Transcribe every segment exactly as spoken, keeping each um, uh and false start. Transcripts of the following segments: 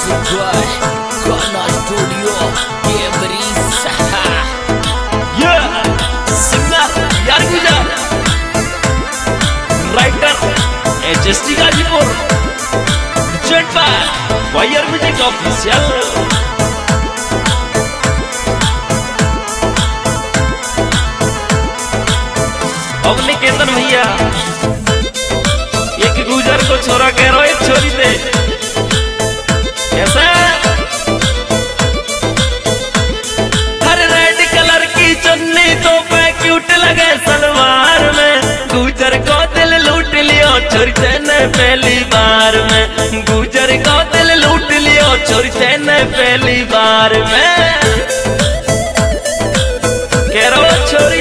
Sukai Kana Studio Gameris Yeah, singer यार गुजर writer HST Ghazipur jet by wire music official अब निकेतन भैया एक गुजर को छोरा कह रहा एक छोरी दे कैसा हर रेड कलर की चुन्नी तो पे क्यूट लगे सलवार में गुजर को दिल लूट लियो छोरी ने पहली बार में गुजर को दिल लूट लियो छोरी ने पहली बार में कह रहा छोरी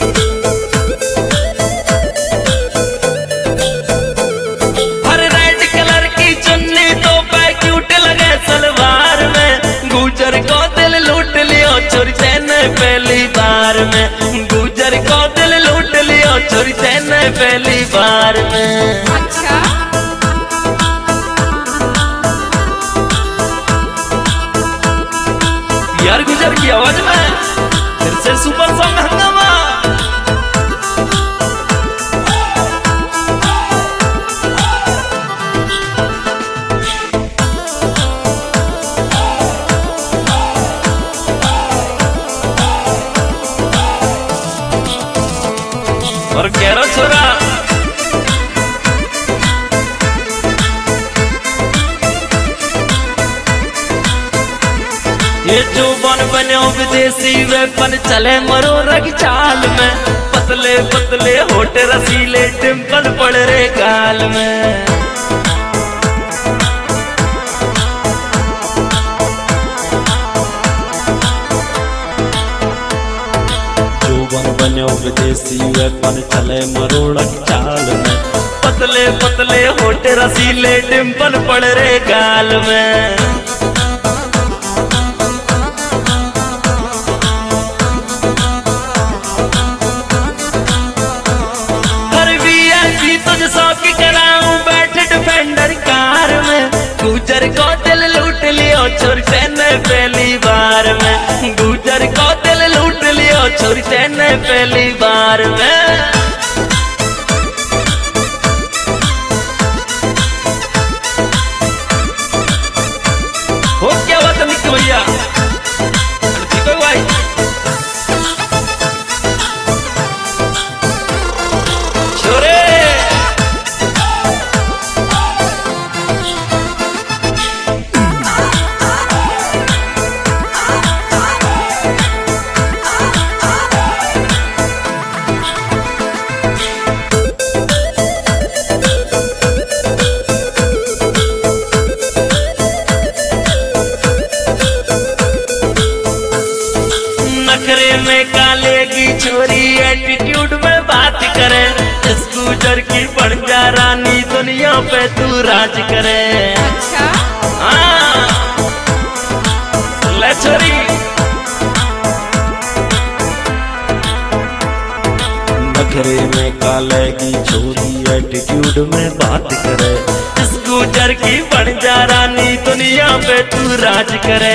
पहली बार में गुजर को दिल लूट लियो छोरी तेने पहली बार में। अच्छा यार गुजर की आवाज में फिर से सुपर सॉन्ग हंगामा और कह रहा छोरा ये जो बन बने विदेशी वेपन चले मरो रग चाल में पतले पतले होटे रसीले डिम्पल पड़ रे गाल में बनो विदेशी वेपन चले मरोड़क चाल में पतले पतले होटे रसीले डिम्पल पड़ रे गाल में हर वीआईपी तुझ सौ की कराऊं बैठ डिफेंडर कार में गुजर को दिल लूट लियो छोरी ने पहली बार में गुजर को दिल लूट लियो छोरी तेने पहली बार में। हो क्या बात है निक्की भैया ठीक है भाई छोरे में कालेगी छोरी एटीट्यूड में बात करे इस गुजर की बन जा रानी दुनिया पे तू राज करे। अच्छा हाँ ले छोरी नखरे में कालेगी छोरी एटीट्यूड में बात करे इस गुजर की बन जा रानी दुनिया पे तू राज करे।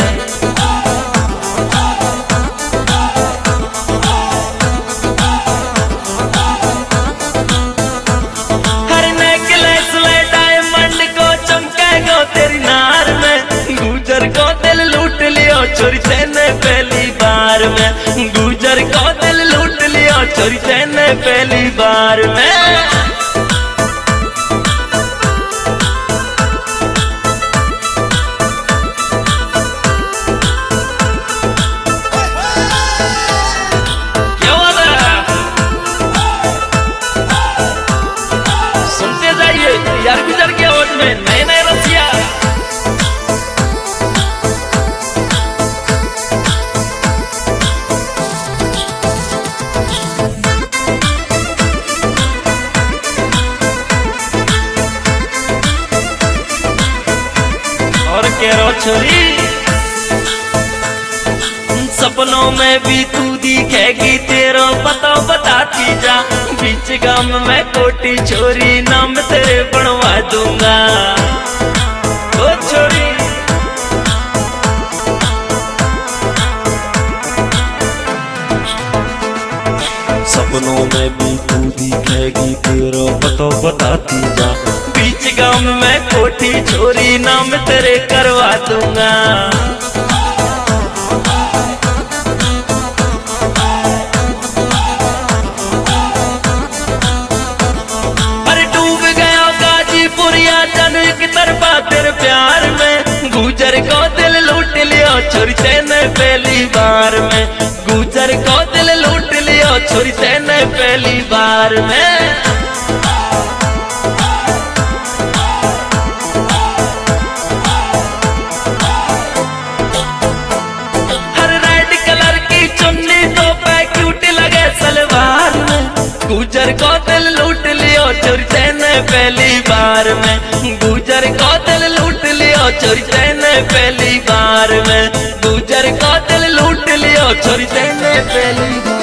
छोरी तेने पहली बार में गुजर को दिल लूट लियो छोरी तेने पहली बार में। क्या बात है सुनते जाइए यार गुजर की आवाज में नए नए रसिया छोरी सपनों में भी तू दिखेगी तेरा पता बताती जा बीच गांव में कोटी छोरी नाम तेरे बनवा दूंगा ओ छोरी। सपनों में भी तू दिखेगी तेरा पता बताती जा। बीच गांव में कोठी छोरी नाम तेरे करवा दूंगा। अरे डूब गया गाजीपुरिया जन की तरफा तेरे प्यार में। गुजर को दिल लूट लिया छोरी तेने पहली बार में। गुजर को दिल लूट लिया छोरी तेने पहली बार में। हर रेड कलर की चुन्नी तो पे क्यूट लगे सलवार में। गुजर को दिल लूट लिया छोरी तेने पहली बार में। गुजर को दिल लूट लिया छोरी तेने पहली बार में। गुजर को दिल लूट लिया छोरी तेने पहली बार।